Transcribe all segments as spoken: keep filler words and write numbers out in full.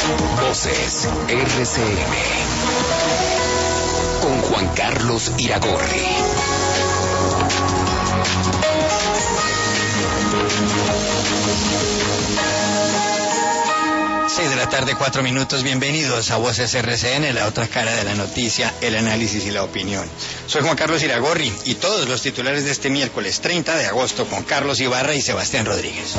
Voces R C N con Juan Carlos Iragorri. seis de la tarde, cuatro minutos. Bienvenidos a Voces R C N, la otra cara de la noticia, el análisis y la opinión. Soy Juan Carlos Iragorri y todos los titulares de este miércoles treinta de agosto con Carlos Ibarra y Sebastián Rodríguez.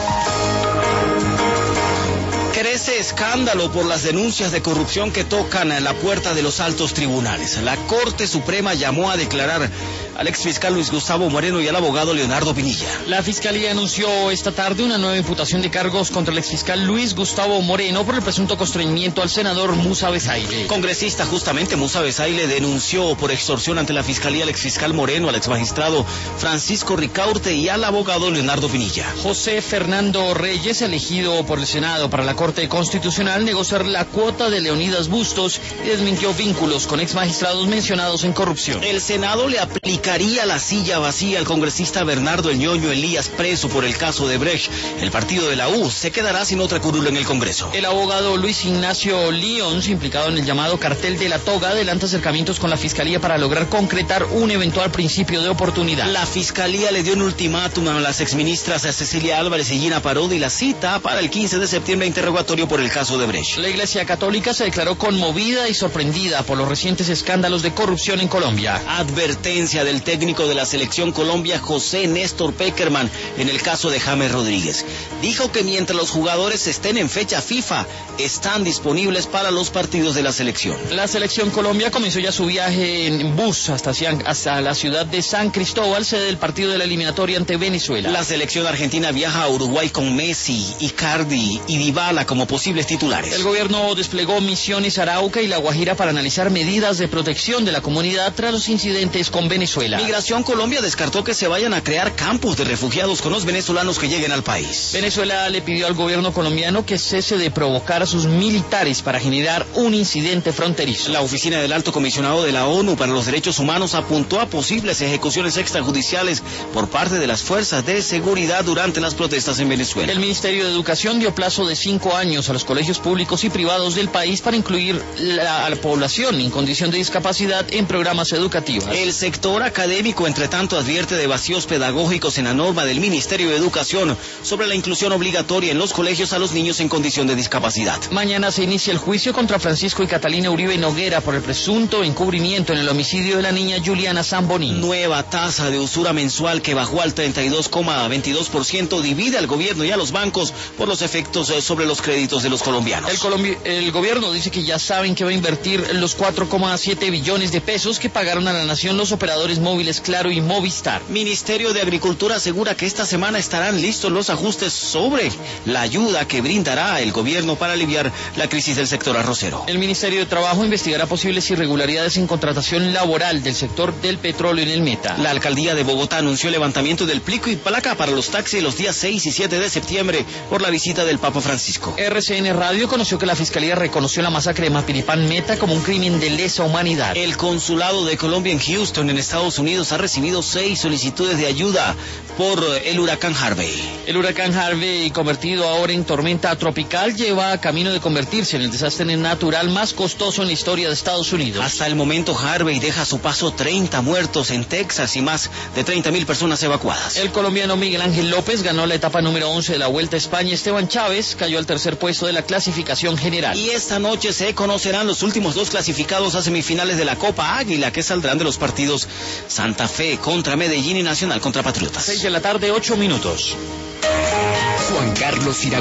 Crece escándalo por las denuncias de corrupción que tocan a la puerta de los altos tribunales. La Corte Suprema llamó a declarar al exfiscal Luis Gustavo Moreno y al abogado Leonardo Pinilla. La Fiscalía anunció esta tarde una nueva imputación de cargos contra el exfiscal Luis Gustavo Moreno por el presunto constreñimiento al senador Musa Bezaile. Congresista, justamente, Musa Bezaile denunció por extorsión ante la Fiscalía al exfiscal Moreno, al exmagistrado Francisco Ricaurte y al abogado Leonardo Pinilla. José Fernando Reyes, elegido por el Senado para la Corte Constitucional, negociar la cuota de Leonidas Bustos y desmintió vínculos con exmagistrados mencionados en corrupción. El Senado le aplicaría la silla vacía al congresista Bernardo El Ñoño Elías, preso por el caso de Brecht. El partido de la U se quedará sin otra curula en el Congreso. El abogado Luis Ignacio Lyons, implicado en el llamado cartel de la toga, adelanta acercamientos con la Fiscalía para lograr concretar un eventual principio de oportunidad. La Fiscalía le dio un ultimátum a las exministras Cecilia Álvarez y Gina Parodi la cita para el quince de septiembre a interrogatorio por el caso de Brecht. La Iglesia Católica se declaró conmovida y sorprendida por los recientes escándalos de corrupción en Colombia. Advertencia del técnico de la selección Colombia, José Néstor Peckerman, en el caso de James Rodríguez. Dijo que mientras los jugadores estén en fecha FIFA, están disponibles para los partidos de la selección. La selección Colombia comenzó ya su viaje en bus hasta, hasta la ciudad de San Cristóbal, sede del partido de la eliminatoria ante Venezuela. La selección argentina viaja a Uruguay con Messi, Icardi y Dybala como posibles titulares. El gobierno desplegó Misiones Arauca y La Guajira para analizar medidas de protección de la comunidad tras los incidentes con Venezuela. Migración Colombia descartó que se vayan a crear campos de refugiados con los venezolanos que lleguen al país. Venezuela le pidió al gobierno colombiano que cese de provocar a sus militares para generar un incidente fronterizo. La oficina del Alto Comisionado de la ONU para los Derechos Humanos apuntó a posibles ejecuciones extrajudiciales por parte de las fuerzas de seguridad durante las protestas en Venezuela. El Ministerio de Educación dio plazo de cinco años a los colegios públicos y privados del país para incluir la, a la población en condición de discapacidad en programas educativos. El sector académico, entre tanto, advierte de vacíos pedagógicos en la norma del Ministerio de Educación sobre la inclusión obligatoria en los colegios a los niños en condición de discapacidad. Mañana se inicia el juicio contra Francisco y Catalina Uribe Noguera por el presunto encubrimiento en el homicidio de la niña Juliana Zamboní. Nueva tasa de usura mensual que bajó al treinta y dos coma veintidós por ciento divide al gobierno y a los bancos por los efectos sobre los créditos de los colombianos. El, colombi- el gobierno dice que ya saben que va a invertir los cuatro coma siete billones de pesos que pagaron a la nación los operadores móviles Claro y Movistar. Ministerio de Agricultura asegura que esta semana estarán listos los ajustes sobre la ayuda que brindará el gobierno para aliviar la crisis del sector arrocero. El Ministerio de Trabajo investigará posibles irregularidades en contratación laboral del sector del petróleo en el Meta. La alcaldía de Bogotá anunció el levantamiento del plico y placa para los taxis los días seis y siete de septiembre por la visita del Papa Francisco. R C N Radio conoció que la Fiscalía reconoció la masacre de Mapiripán Meta como un crimen de lesa humanidad. El Consulado de Colombia en Houston, en Estados Unidos, ha recibido seis solicitudes de ayuda por el huracán Harvey. El huracán Harvey, convertido ahora en tormenta tropical, lleva camino de convertirse en el desastre natural más costoso en la historia de Estados Unidos. Hasta el momento, Harvey deja a su paso treinta muertos en Texas y más de treinta mil personas evacuadas. El colombiano Miguel Ángel López ganó la etapa número once de la Vuelta a España. Esteban Chávez cayó al tercer puesto de la clasificación general. Y esta noche se conocerán los últimos dos clasificados a semifinales de la Copa Águila, que saldrán de los partidos Santa Fe contra Medellín y Nacional contra Patriotas. seis de la tarde, ocho minutos. Juan Carlos Iragorri.